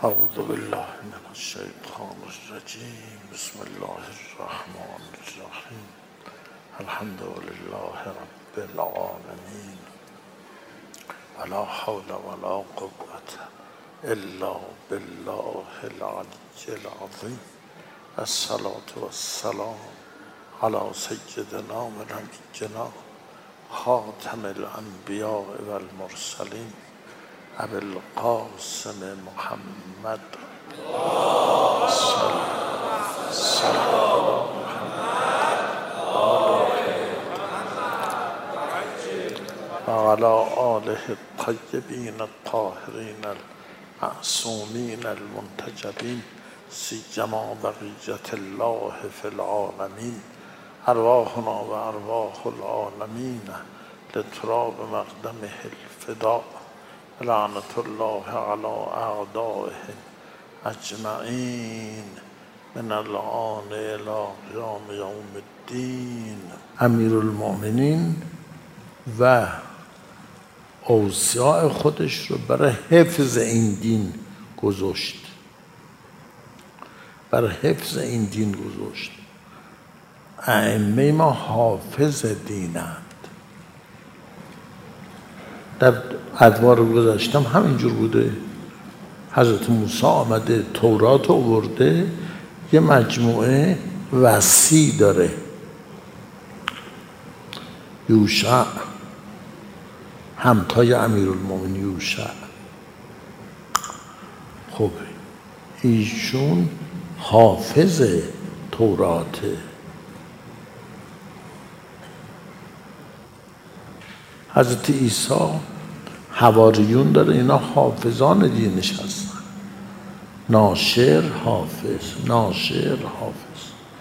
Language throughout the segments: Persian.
اعوذ بالله من الشیطان الرجیم بسم الله الرحمن الرحیم الحمد لله رب العالمین ولا حول ولا قوة الا بالله العلی العظیم الصلاة والسلام علی سیدنا و نبینا خاتم الانبیاء والمرسلین ابی القاسم محمد و علی آله الطیبین الطاهرین المعصومین المنتجبین سیما بقیة الله فی العالمین ارواحنا و ارواح العالمین لتراب مقدمه الفداء لعنت الله علی اعدائهم اجمعین من الآن الی قیام یوم الدین. امیرالمؤمنین و اوصیاء خودش رو برای حفظ این دین گذاشت، برای حفظ این دین گذاشت. ائمه ما حافظ دینند. در ادوار گذاشتم همینجور بوده. حضرت موسی آمده تورات آورده، یه مجموعه وسیع داره. یوشع همتای امیرالمؤمنین یوشع، خب ایشون حافظ توراته. حضرت عیسی حواریون داره، اینا حافظان دینش هستن. ناشر حافظ، ناشر حافظ.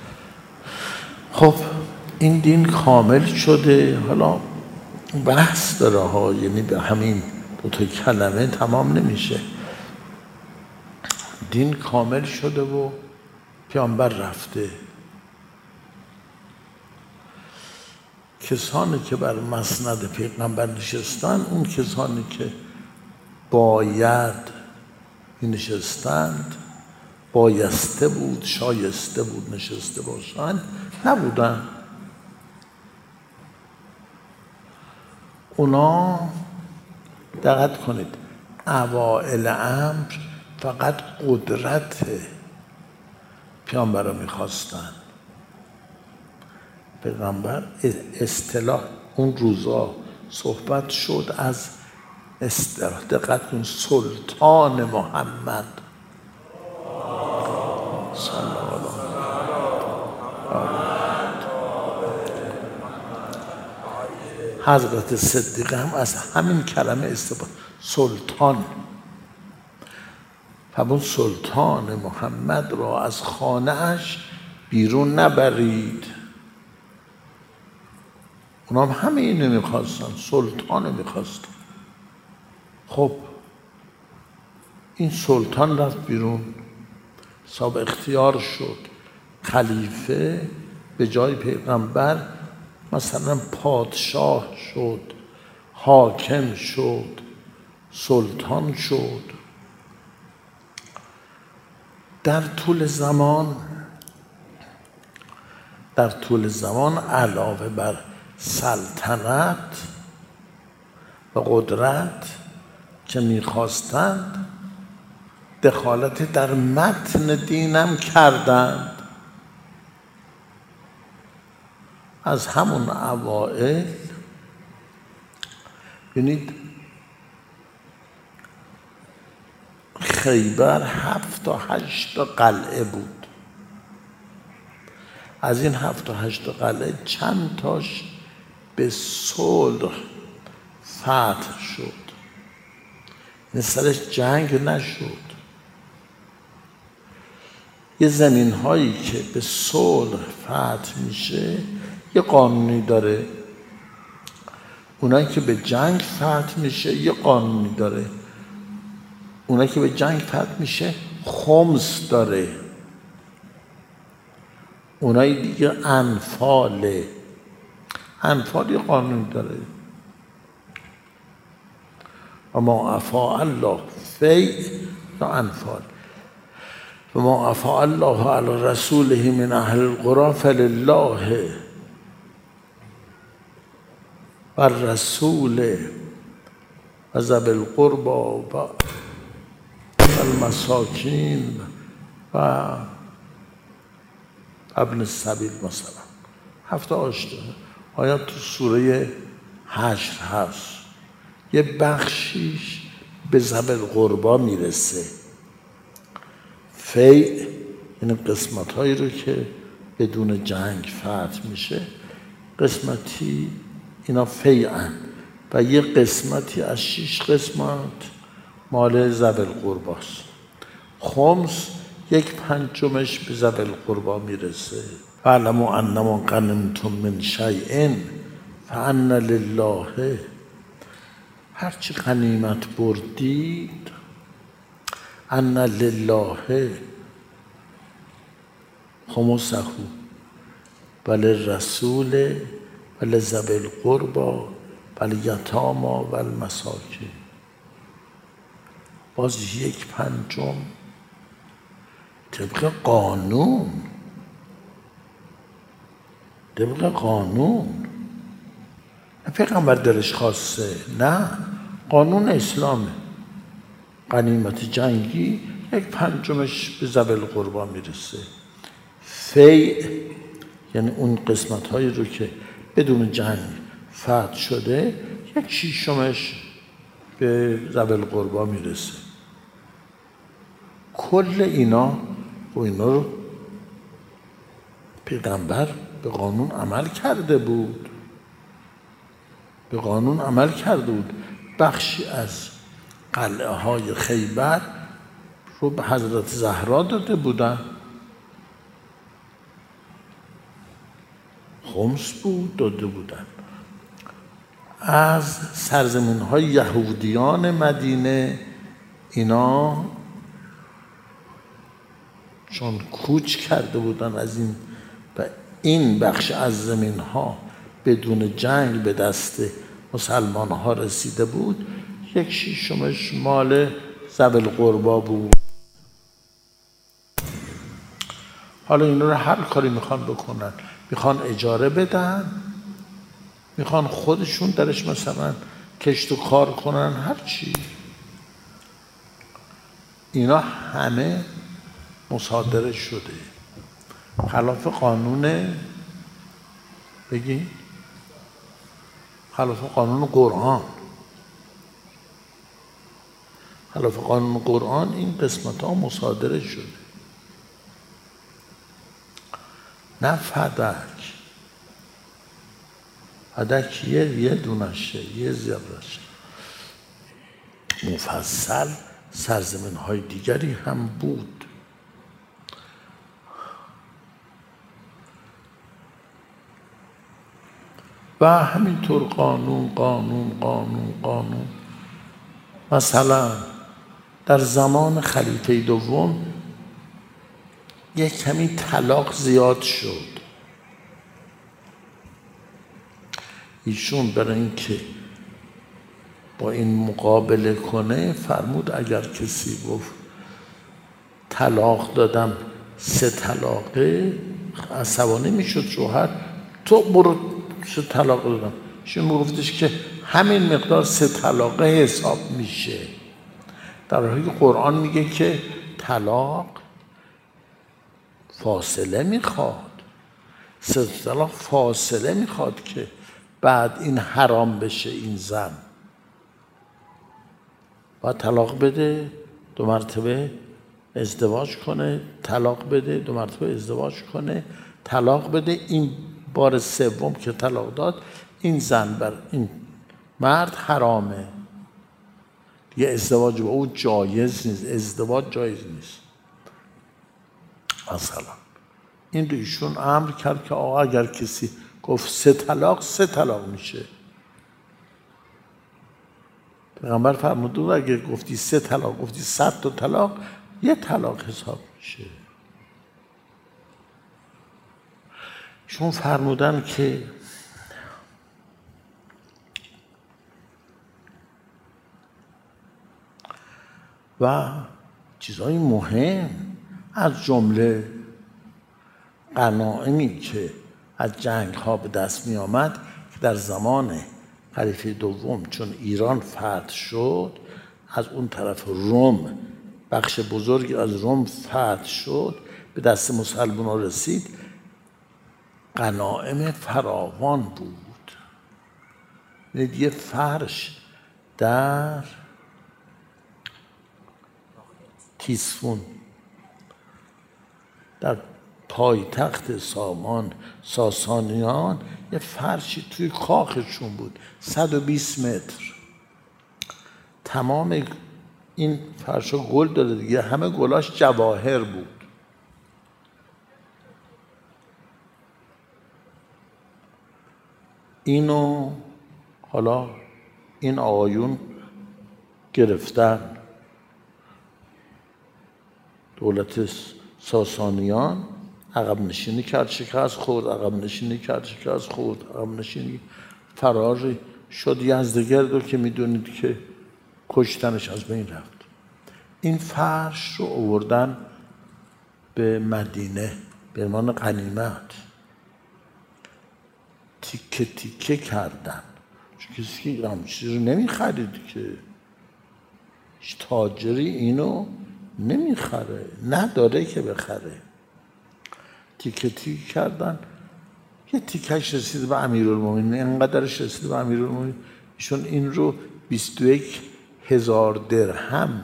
خب این دین کامل شده. حالا بحث داره ها، یعنی به همین دو تا کلمه تمام نمیشه. دین کامل شده و پیامبر رفته. کسانی که بر مسند پیغمبر نشستن، اون کسانی که باید نشستند، بایسته بود، شایسته بود نشسته باشند، نبودن. اونا دقت کنید، اوائل امر فقط قدرت پیامبر رو میخواستن. پیغمبر اصطلاح اون روزا صحبت شد از اصطلاح، دقت کن، سلطان محمد صلی الله علیه. حضرت صدیقه هم از همین کلمه استفاده، سلطان. همون سلطان محمد را از خانه اش بیرون نبرید. اونا هم همه اینو میخواستن، سلطان میخواستن. خب این سلطان رفت بیرون، صاحب اختیار شد، خلیفه به جای پیغمبر مثلا پادشاه شد، حاکم شد، سلطان شد. در طول زمان علاوه بر سلطنت و قدرت که میخواستند، دخالت در متن دینم کردند. از همون اوائل ببینید خیبر 7 تا 8 قلعه بود. از این 7 تا 8 قلعه چند تاش به صلح فتح شد، سرش جنگ نشد. یه زمین هایی که به صلح فتح میشه یه قانونی داره، اونایی که به جنگ فتح میشه یه قانونی داره. اونایی که به جنگ فتح میشه خمس داره، اونایی دیگه انفال یه قانونی داره. اما عفا الله فی تا انفال. و ما افاء الله علی رسوله من اهل القرى فلله و الرسول و ذوی القربى و المساکین و ابن السبیل. مثلا 7 آیات تو سوره حشر هست. یه بخشیش به ذوی القربی میرسه. فیع یعنی قسمت هایی رو که بدون جنگ فتح میشه، قسمتی اینا فیعن و یه قسمتی از 6 قسمت مال ذوی القربی است. خمس 1/5 به ذوی القربی میرسه. فاعلموا انما غنمتم من شیء فان لله، هرچی غنیمت بردید، ان لله خمسه و للرسول و لذوی القربى و الیتامی و المساکین. باز 1/5 طبق قانون نه پیغمبر دلش خواسته، نه قانون اسلامه. غنیمت جنگی 1/5 به ذوی القربی میرسه. فیع یعنی اون قسمت هایی رو که بدون جنگ فتح شده 1/6 به ذوی القربی میرسه. کل اینا رو پیغمبر به قانون عمل کرده بود. بخشی از قلعه های خیبر رو به حضرت زهرا داده بودن، خمس بود داده بودن. از سرزمین های یهودیان مدینه اینا چون کوچ کرده بودن از این و این بخش از زمین ها بدون جنگ به دست مسلمان ها رسیده بود، 1/6 مال ذوی القربی بود. حالا اینا رو هر کاری میخوان بکنن، میخوان اجاره بدن، میخوان خودشون درش مثلا کشت و کار کنن، هر چی، اینا همه مصادره شده خلاف قانون، بگی خلاف قانون قرآن. خلاف قانون قرآن این قسمت ها مصادره شده. نه فدک یه دونشه، یه ذرهشه. مفصل سرزمین های دیگری هم بود. و همینطور قانون. مثلا در زمان خلیفه دوم یک کمی طلاق زیاد شد. ایشون برای اینکه با این مقابله کنه فرمود اگر کسی گفت طلاق دادم 3 طلاقه، عصبانی میشد شوهر، تو برو 3 طلاق دادم. ایشون گفتش که همین مقدار 3 طلاقه حساب میشه، در حالی که قرآن میگه که طلاق فاصله میخواد. 3 طلاق فاصله میخواد که بعد این حرام بشه. این زن باید طلاق بده، 2 مرتبه ازدواج کنه، طلاق بده، 2 مرتبه ازدواج کنه، طلاق بده. این بار سوم که طلاق داد، این زن بر این مرد حرامه. یه ازدواج با او جایز نیست، ازدواج جایز نیست. مثلا این رو ایشون امر کرد که آقا اگر کسی گفت 3 طلاق میشه. پیغمبر فرموده اگر گفتی 3 طلاق، گفتی 100 تا طلاق، 1 طلاق حساب میشه. چون فرمودن که و چیزهای مهم، از جمله غنایمی که از جنگ ها به دست می آمد که در زمان خلیفه دوم چون ایران فتح شد، از اون طرف روم بخش بزرگی از روم فتح شد، به دست مسلمان‌ها رسید، غنایم فراوان بود. یه فرش در تیسفون در پایتخت ساسانیان یه فرشی توی کاخشون بود 120 متر. تمام این فرشا گل داده دیگه، همه گلاش جواهر بود. اینو حالا این آقایون گرفتن، دولت ساسانیان عقب نشینی کرد، شکست خورد، عقب نشینی کرد، شکست خورد، عقب نشینی، فرار شد یزدگردو که میدونید که کشتنش از بین رفت. این فرش رو آوردن به مدینه به عنوان غنیمت، تیکه تیکه کردن، چون کسی که همون چیز رو نمیخرید که، تاجری اینو نمیخره، نداره که بخره. تیکه تیکه کردن، یه تیکهش رسید به امیرالمومنین، اینقدرش رسید به امیرالمومنین، ایشون این رو 21,000 درهم،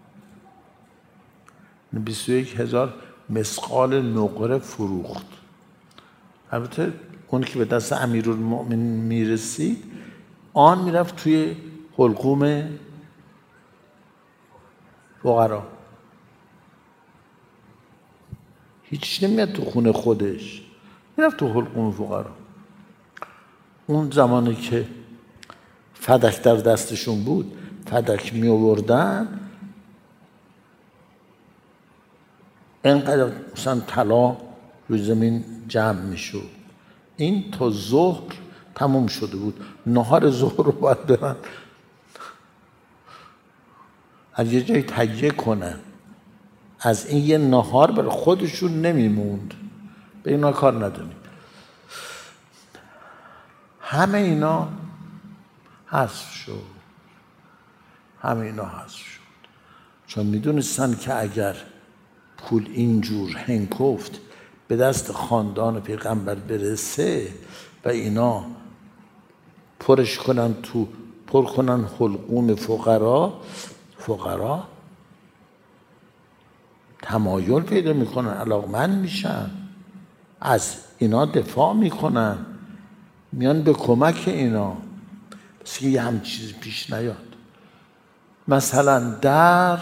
21,000 مثقال نقره فروخت. البته اون که به دست امیرالمومنین میرسید، آن میرفت توی حلقوم فقرا، هیچ نمیاد تو خونه خودش، میرفت تو حلقوم فقرا. اون زمانی که فدک در دستشون بود، فدک می آوردن، اینقدر مثلا طلا روی زمین جمع می شد. این تا ظهر تموم شده بود، نهار ظهر رو باید برن از یه جایی تهیه کنن، از این یه نهار برای خودشون نمیموند. به اینا کار نداریم. همه اینا حذف شد، همه اینا حذف شد، چون میدونستن که اگر پول اینجور هنکفت به دست خاندان پیغمبر برسه و اینا پرش کنن تو، پر کنن حلقوم فقرا تمایل پیدا میکنن، علاقمند میشن، از اینا دفاع میکنن، میان به کمک اینا. بس یه هم چیز پیش نیاد. مثلا در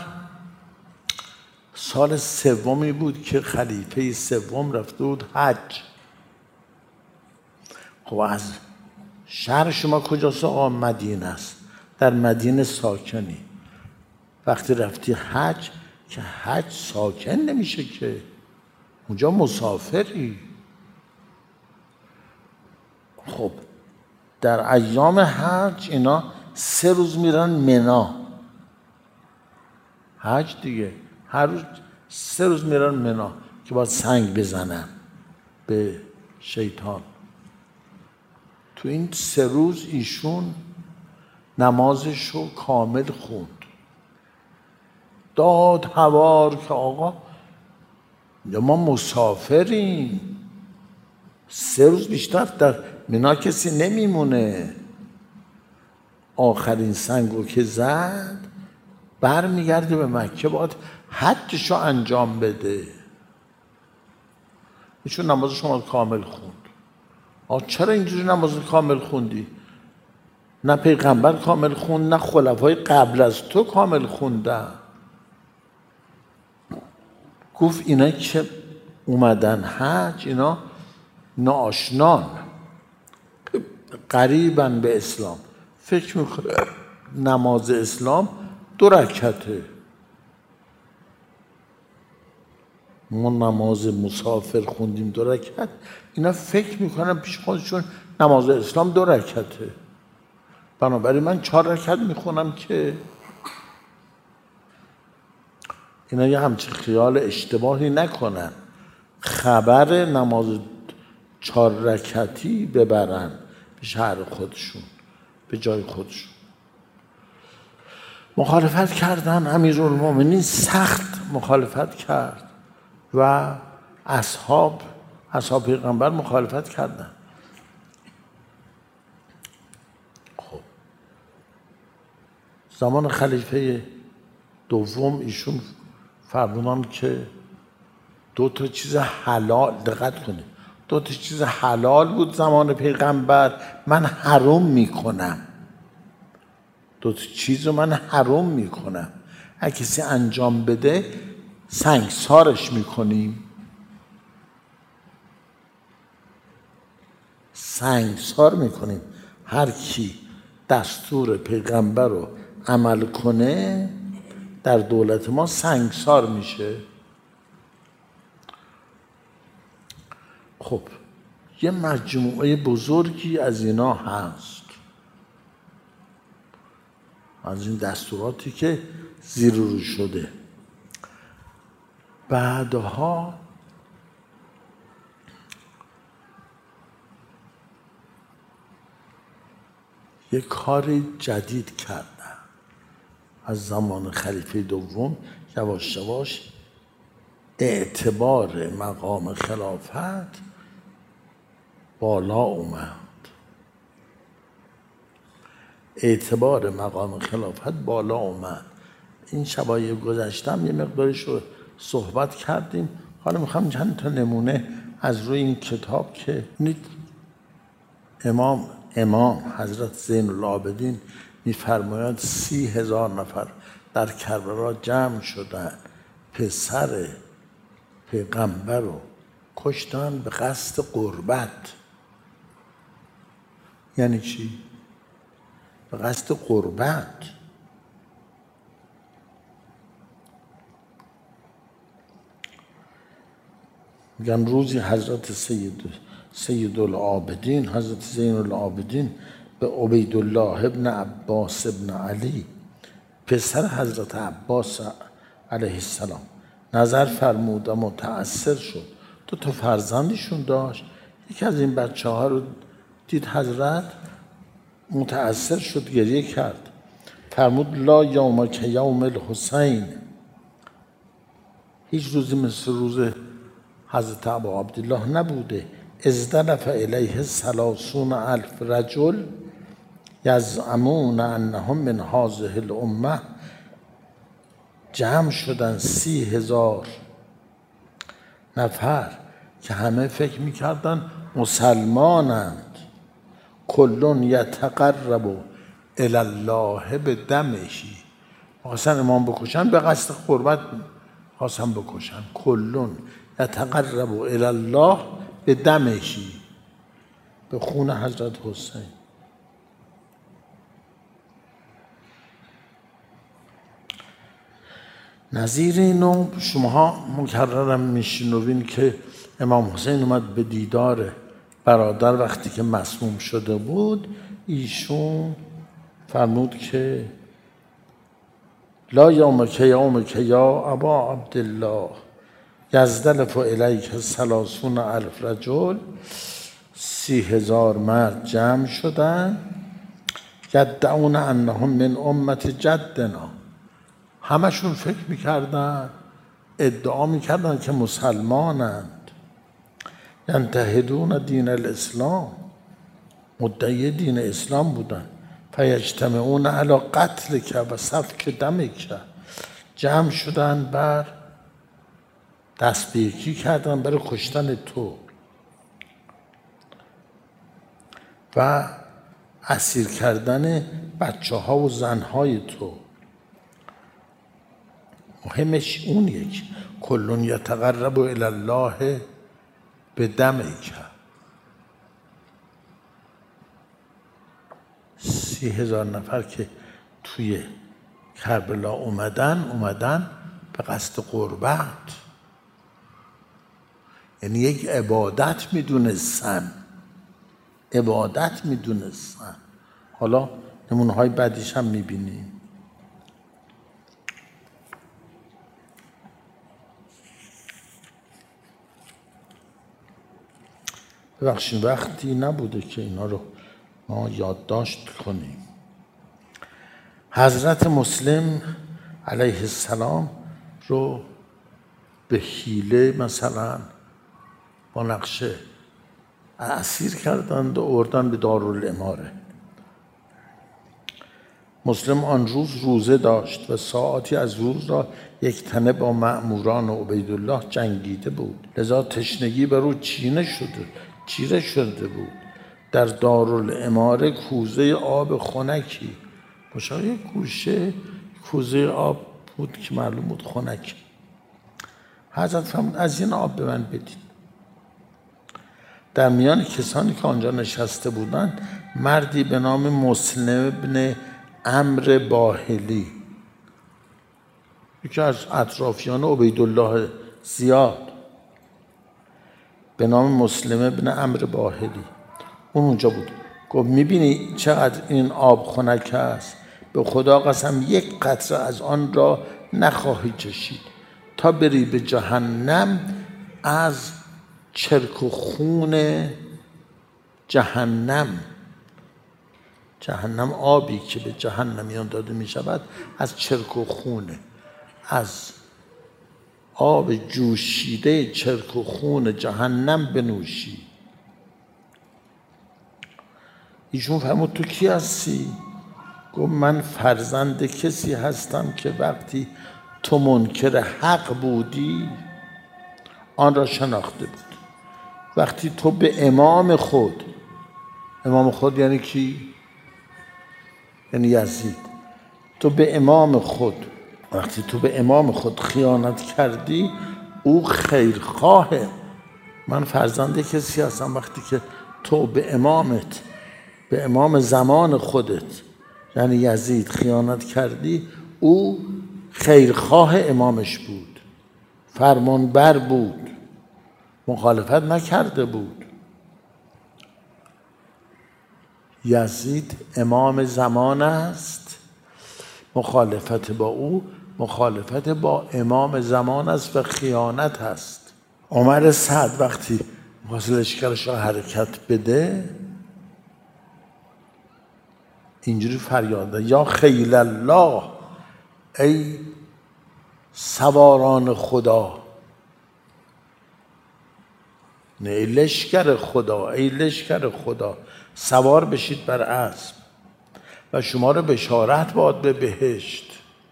سال سومی بود که خلیفه سوم رفته بود حج. خب از شهر شما کجاست؟ آقا مدینه است، در مدینه ساکنی. وقتی رفتی حج، که حج ساکن نمیشه که، اونجا مسافری. خب در ایام حج اینا 3 روز میرن منا، حج دیگه، هر روز 3 روز میرن منا که باید سنگ بزنن به شیطان. تو این 3 روز ایشون نمازش رو کامل خوند، داد هوار که آقا ما مسافریم، 3 روز بیشتر در منا کسی نمیمونه. آخرین سنگو که زد برمیگرده به مکه، باید حجشو انجام بده. ایشون نمازش رو کامل خوند. چرا اینجوری نماز کامل خوندی؟ نه پیغمبر کامل خوند، نه خلفای قبل از تو کامل خوندن. گفت اینا که اومدن حج، اینا ناآشنان، قریبن به اسلام، فکر میکنه نماز اسلام 2 رکعته. ما نماز مسافر خوندیم 2 رکعت، اینا فکر میکنن پیش خودشون نماز اسلام 2 رکعته، بنابراین من 4 رکعت میخونم که. اینا یه همچین خیال اشتباهی نکنن، خبر نماز 4 رکعتی ببرن به شهر خودشون، به جای خودشون. مخالفت کردن، امیرالمومنین سخت مخالفت کرد و اصحاب پیغمبر مخالفت کردن. خب زمان خلیفه دوم ایشون فرمودن که 2 چیز حلال، دقت کنید، 2 چیز حلال بود زمان پیغمبر، من حرام میکنم. 2 چیز رو من حرام میکنم، اگه کسی انجام بده سنگسارش میکنیم. سنگسار میکنیم. هر کی دستور پیغمبر رو عمل کنه در دولت ما سنگسار میشه. خب یه مجموعه بزرگی از اینا هست، از این دستوراتی که زیر رو شده. بعدها یه کار جدید کردن. از زمان خلیفه دوم یواش یواش اعتبار مقام خلافت بالا اومد. اعتبار مقام خلافت بالا اومد. این شبای گذشتم یه مقدارش رو صحبت کردیم. حالا میخوام چند تا نمونه از روی این کتاب که امام حضرت زین العابدین میفرماید 30,000 نفر در کربلا جمع شدن، پسر پیغمبر رو کشتن به قصد قربت. یعنی چی؟ به قصد قربت. میگن روزی حضرت سید العابدین، حضرت زین العابدین به عبیدالله ابن عباس ابن علی پسر حضرت عباس علیه السلام نظر فرمود و متأثر شد. 2 فرزندشون داشت. یکی از این بچه ها رو دید حضرت، متأثر شد، گریه کرد. فرمود لا یوم که یوم الحسین، هیچ روزی مثل روز حضرت ابا عبدالله نبوده. ازدلف الیه 30,000 رجل یزعمون انهم من هذه الامه، جمع شدن 30,000 نفر که همه فکر میکردن مسلمانند. کلون یتقرب الی الله به دمشی، خواستن امام بکشن، به قصد قربت خواستن بکشن. کلون یتقرب الی الله به دمشی، به خون حضرت حسین. نظیر اینو شماها مکررم میشنوین که امام حسین اومد به دیدار برادر وقتی که مسموم شده بود. ایشون فرمود که لا یومک یومک یا ابا عبدالله یزدلف الیک 30,000 رجل، 30,000 مرد جمع شدن. یدعون انهم من امت جدنا، همشون فکر میکردن، ادعا میکردن که مسلمانند. ینتهدون دین الاسلام، مدعی دین اسلام بودن. فیجتمعون علی قتلک و سفک دمک، جمع شدن بر دست به یکی کردن برای کشتن تو و اسیر کردن بچه ها و زن های تو. مهمش اون یک کلون یتقرب الی الله به دمک. 30,000 نفر که توی کربلا اومدن به قصد قربت، یعنی یک عبادت میدونستن. حالا نمونه‌های بعدیش هم میبینیم. ببخشید وقتی نبوده که اینا رو ما یادداشت کنیم. حضرت مسلم علیه السلام رو به حیله مثلا با نقشه اسیر کردند و آوردن به دارالاماره. مسلم آن روز روزه داشت و ساعتی از روز را یک تنه با مأموران و عبیدالله جنگیده بود، لذا تشنگی بر او چیره شده بود. در دارالاماره کوزه آب خنکی، مشابه گوشه کوزه آب بود که معلوم بود خنک. حضرت فرمود از این آب به من بدید. در میان کسانی که آنجا نشسته بودند مردی به نام مسلم ابن عمرو باهلی، یکی از اطرافیان عبیدالله زیاد، به نام مسلم ابن عمرو باهلی، اون اونجا بود. گفت میبینی چقدر این آب خنک است؟ به خدا قسم یک قطره از آن را نخواهی چشید تا بری به جهنم از چرک و خون جهنم. جهنم آبی که به جهنمیان داده می شود از چرک و خونه، از آب جوشیده چرک و خون جهنم بنوشی. ایشون فرمود تو کی هستی؟ گفت من فرزند کسی هستم که وقتی تو منکر حق بودی آن را شناخته بود. وقتی تو به امام خود یعنی کی؟ یعنی یزید. وقتی تو به امام خود خیانت کردی او خیرخواهه. من فرزند کسی هستم وقتی که تو به امام زمان خودت یعنی یزید خیانت کردی، او خیرخواه امامش بود، فرمانبر بود، مخالفت نکرده بود. یزید امام زمان است، مخالفت با او مخالفت با امام زمان است و خیانت است. عمر سعد وقتی می‌خواست لشکرش را حرکت بده اینجوری فریاد زد یا خیل الله، ای سواران خدا، نه ای لشکر خدا، ای لشکر خدا، سوار بشید بر اسب و شما را بشارت باد به بهشت.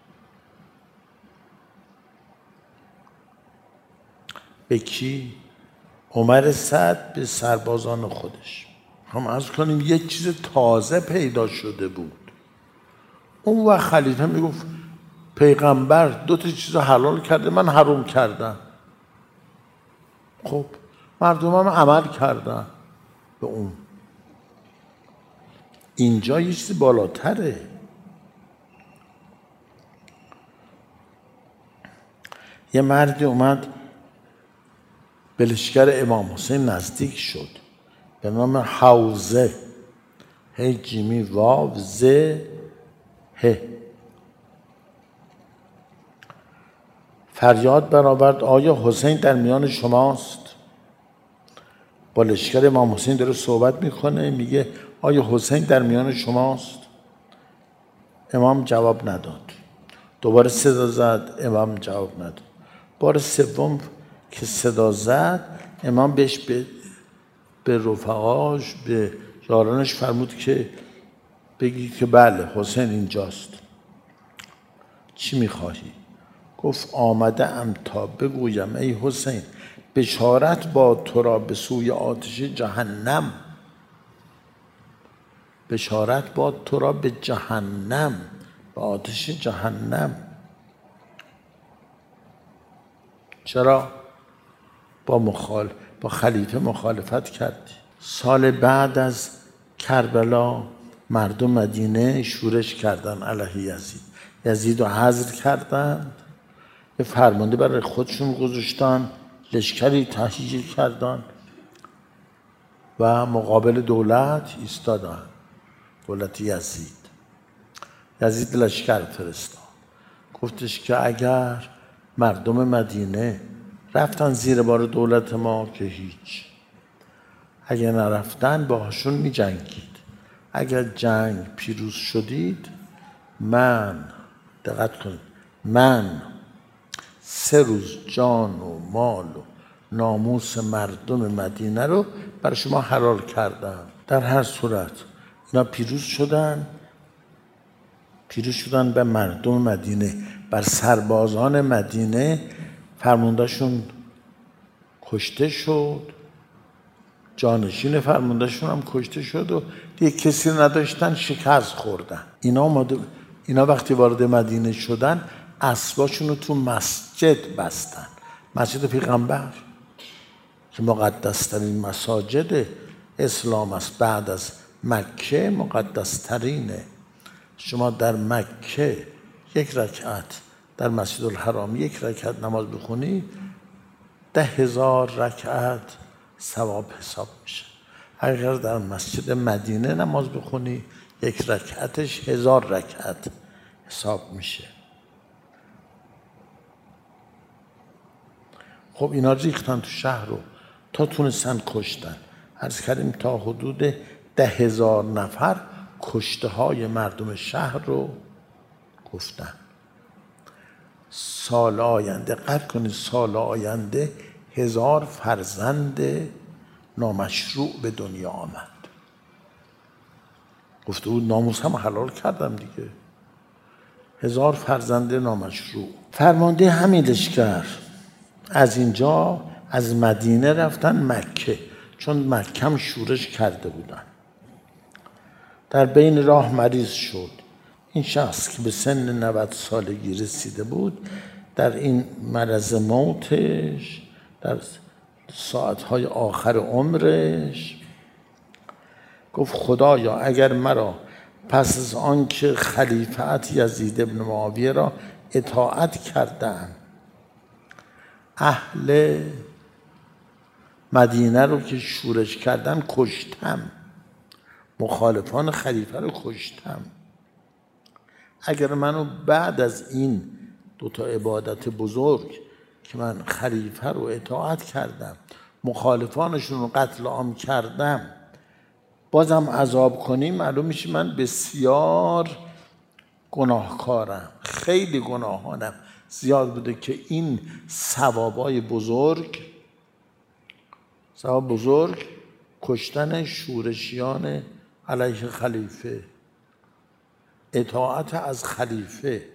به کی؟ عمر سعد به سربازان خودش. هم عرض کنیم یک چیز تازه پیدا شده بود. اون وقت خلیفه میگفت پیغمبر دو تا چیز حلال کرده من حرام کردم. خب مردم هم عمل کردن به اون. اینجا یه چیز بالاتره. یه مردی اومد به لشکر امام حسین نزدیک شد به نام حوزه، هی جیمی واو زه ه. فریاد برآورد آیا حسین در میان شماست؟ با لشکر امام حسین داره صحبت میکنه، میگه آیا حسین در میان شماست؟ امام جواب نداد. دوباره صدا زد، امام جواب نداد. بار سوم که صدا زد امام بهش به رفقاش به یارانش فرمود که بگی که بله حسین اینجاست. چی میخواهی؟ گفت آمده ام تا بگویم ای حسین بشارت با تو را به سوی آتش جهنم، بشارت با تو را به جهنم، به آتش جهنم. چرا؟ با خلیفه مخالفت کردی. سال بعد از کربلا مردم مدینه شورش کردن علیه یزید رو حذر کردند، یه فرمانده برای خودشون گذاشتن، لشکری تهیه کردن و مقابل دولت ایستادن. دولت یزید لشکر فرستاد، گفتش که اگر مردم مدینه رفتن زیر بار دولت ما که هیچ، اگه نرفتن باهاشون می جنگید. اگر جنگ پیروز شدید، من دقت کنید، من 3 روز جان و مال و ناموس مردم مدینه رو برای شما حلال کردم. در هر صورت اینا پیروز شدن به مردم مدینه، بر سربازان مدینه فرماندهشون کشته شد، جانشین فرماندهشون هم کشته شد و دیگه کسی نداشتن، شکست خوردن. اینا وقتی وارد مدینه شدن اسباشون رو تو مسجد بستن، مسجد پیغمبر که مقدسترین مساجد اسلام است، بعد از مکه مقدسترینه. شما در مکه 1 رکعت، در مسجد الحرام 1 رکعت نماز بخونی 10,000 رکعت ثواب حساب میشه. اگر در مسجد مدینه نماز بخونی 1 رکعتش 1000 رکعت حساب میشه. خب اینا ریختن تو شهر رو تا تونستن کشتن. عرض کردیم تا حدود 10,000 نفر کشته های مردم شهر رو گفتن. سال آینده دقت کنید، سال آینده 1000 فرزند نامشروع به دنیا آمد. گفته بود ناموس هم حلال کردم دیگه. 1000 فرزند نامشروع. فرمانده همین لشکر از اینجا از مدینه رفتن مکه، چون مکه هم شورش کرده بودن. در بین راه مریض شد. این شخص که به سن 90 سالگی رسیده بود، در این مرض موتش، در ساعتهای آخر عمرش گفت خدایا اگر مرا پس از آن که خلیفت یزید ابن معاویه را اطاعت کردم، اهل مدینه رو که شورش کردن کشتم، مخالفان خلیفه رو کشتم، اگر منو بعد از این 2 عبادت بزرگ که من خلیفه رو اطاعت کردم، مخالفانشون رو قتل عام کردم، بازم عذاب کنی، معلوم میشه من بسیار گناهکارم، خیلی گناهانم زیاد بوده که این ثواب بزرگ کشتن شورشیان علیه خلیفه، اطاعت از خلیفه،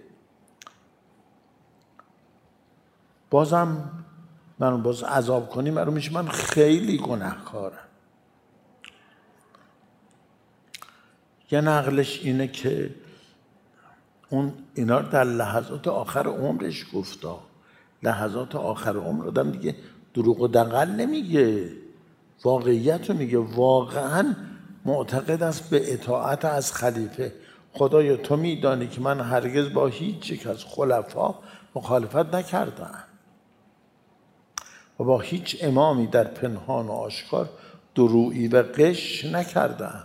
بازم من باز عذاب کنی، معلوم میشه من خیلی گناهکارم. یه نقلش اینه که اینا در لحظات آخر عمرش گفتا. لحظات آخر عمر آدم دیگه دروغ و دغل نمیگه، واقعیت رو میگه. واقعا معتقد است به اطاعت از خلیفه. خدایا تو میدانی که من هرگز با هیچ یک از خلفا مخالفت نکردم و با هیچ امامی در پنهان و آشکار درویی و غش نکردم.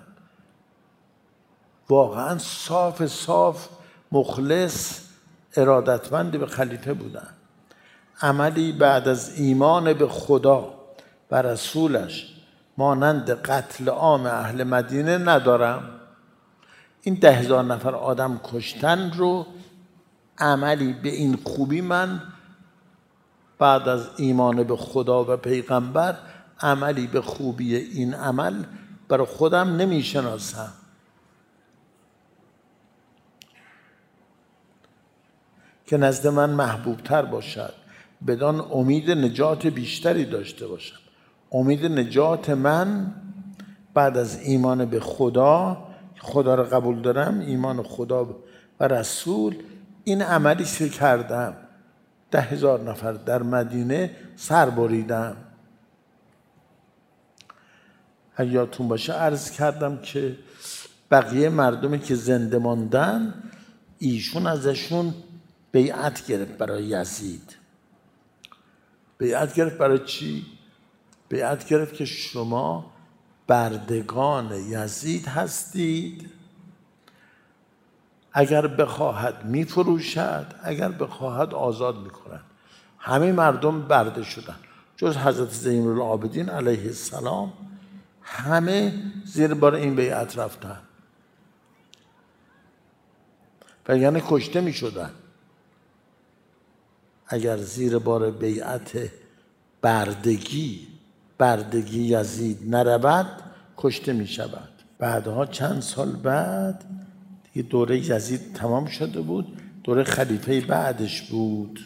واقعا صاف مخلص ارادتمند به خلیفه بودن. عملی بعد از ایمان به خدا و رسولش مانند قتل عام اهل مدینه ندارم. این 10,000 نفر آدم کشتن رو عملی به این خوبی من بعد از ایمان به خدا و پیغمبر عملی به خوبی این عمل برای خودم نمیشناسم. که نزد من محبوب تر باشد، بدان امید نجات بیشتری داشته باشم. امید نجات من بعد از ایمان به خدا را قبول دارم، ایمان خدا و رسول، این عملی که کردم 10,000 نفر در مدینه سر بریدم. اگه یادتون باشه عرض کردم که بقیه مردمی که زنده ماندن ایشون ازشون بیعت گرفت برای یزید. بیعت گرفت برای چی؟ بیعت گرفت که شما بردگان یزید هستید، اگر بخواهد میفروشد، اگر بخواهد آزاد میکند. همه مردم برده شدن جز حضرت زین العابدین علیه السلام. همه زیر بار این بیعت رفتن و یعنی کشته می شدن. اگر زیر بار بیعت بردگی یزید نرود کشته می شود. بعدها چند سال بعد دیگه دوره یزید تمام شده بود، دوره خلیفه بعدش بود.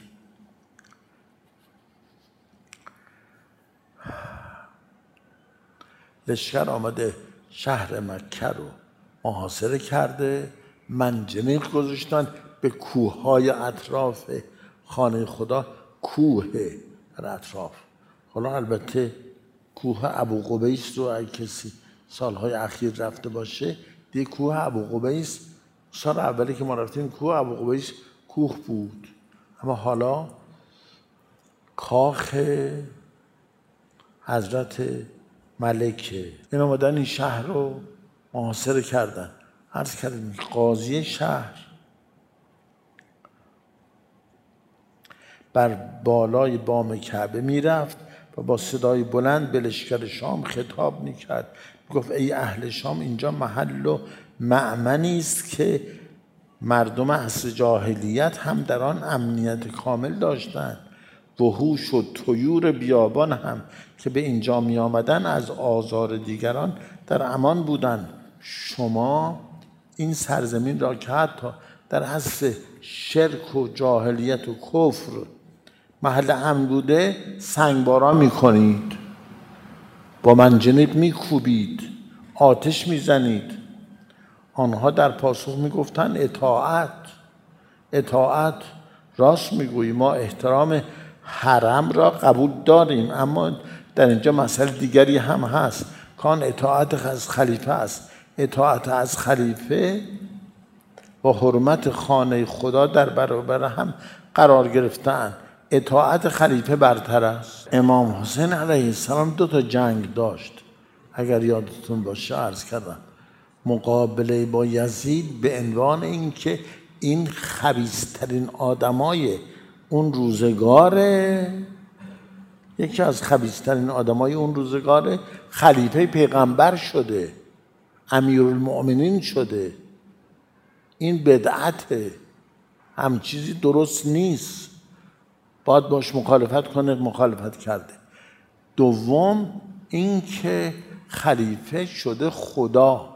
لشکر آمده شهر مکه رو محاصره کرده، منجنیق گذاشتن به کوههای اطراف خانه خدا، کوه در اطراف. حالا البته کوه ابوقبیس رو اگه کسی سالهای اخیر رفته باشه دیگه کوه ابوقبیس، سال اولی که ما رفتیم کوه ابوقبیس کوه بود، اما حالا کاخ حضرت ملکه. این آمدن این شهر رو محاصره کردن. عرض کردیم قاضی شهر بر بالای بام کعبه میرفت و با صدای بلند به لشکر شام خطاب میکرد، میگفت ای اهل شام، اینجا محل و مأمنی است که مردم عصر جاهلیت هم در آن امنیت کامل داشتند. وحوش و طیور بیابان هم که به اینجا می آمدن از آزار دیگران در امان بودند. شما این سرزمین را که حتی در عصر شرک و جاهلیت و کفر محل امن بوده سنگباران می کنید، با منجنیق می کوبید، آتش می زنید. آنها در پاسخ می گفتن اطاعت، راست می گویی، ما احترام حرم را قبول داریم، اما در اینجا مسئله دیگری هم هست، کان اطاعت از خلیفه است. اطاعت از خلیفه با حرمت خانه خدا در برابر هم قرار گرفتن. اطاعت خلیفه برتر است. امام حسین علیه السلام 2 جنگ داشت، اگر یادتون باشه عرض کردم. مقابله با یزید به عنوان اینکه این خبیث‌ترین آدمای اون روزگاره، یکی از خبیث‌ترین آدمای اون روزگاره، خلیفه پیغمبر شده، امیرالمؤمنین شده. این بدعته، هم چیزی درست نیست، باید باش مخالفت کنه، مخالفت کرده. دوم اینکه خلیفه شده خدا،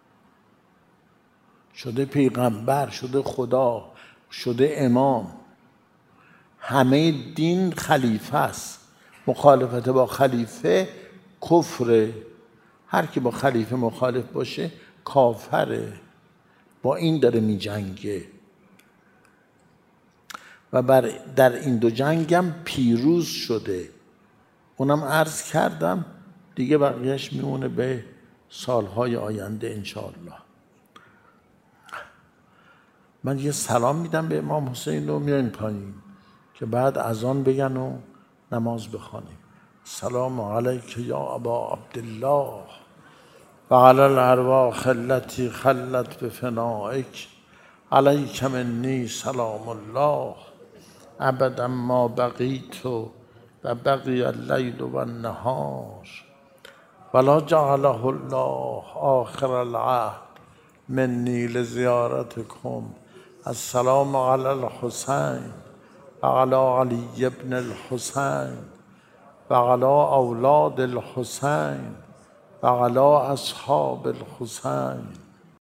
شده پیغمبر، شده خدا، شده امام، همه دین خلیفه است. مخالفت با خلیفه کفره، هر کی با خلیفه مخالف باشه کافره، با این داره می جنگه و در این 2 جنگ هم پیروز شده. اونم عرض کردم دیگه، بقیهش میمونه به سالهای آینده انشاءالله. من یه سلام میدم به امام حسین و میایم پایین که بعد اذان بگن و نماز بخوانیم. سلام علیک یا ابا عبدالله و علی الارواح التي خلت بفنائک، علیک منی سلام الله ابدا ما بقیت و بقی اللیل و النهار ولا جعله الله آخر العهد منی لزیارتکم. السلام علی الحسین و علی علی ابن الحسین و علی اولاد الحسین و علی اصحاب الحسین.